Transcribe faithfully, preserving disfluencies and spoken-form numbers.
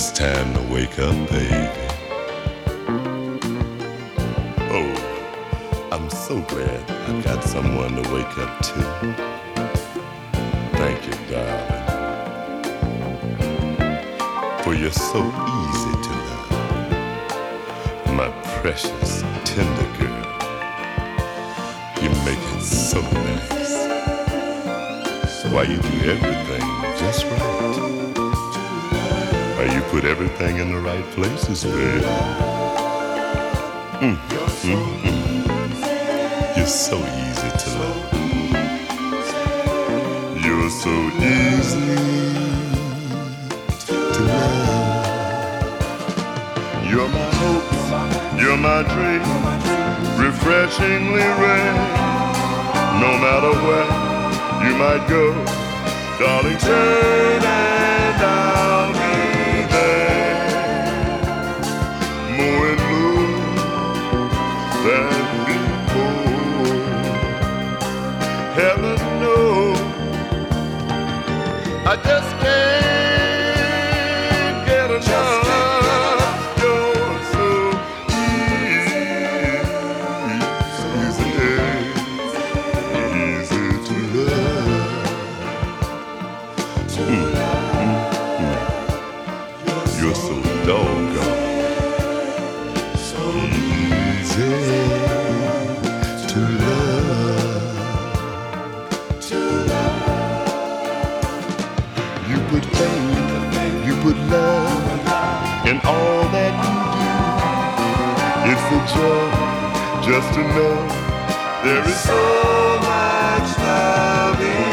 It's time to wake up, baby. Oh, I'm so glad I've got someone to wake up to. Thank you, darling, for you're so easy to love. My precious, tender girl, you make it so nice. Why you do everything just right. Why you put everything in the right places, baby. Mm, mm, mm. You're so easy to love. You're so easy to love. You're my hope, you're my dream, refreshingly rare. No matter where you might go, darling, turn and I'll be there. More in blue than before. Heaven knows I just can't get enough. You're so easy, easy, easy to love. Mm, mm, mm. You're so doggone easy to love. You put faith, you put love in all that you do. It's a joy just to know there is so much love in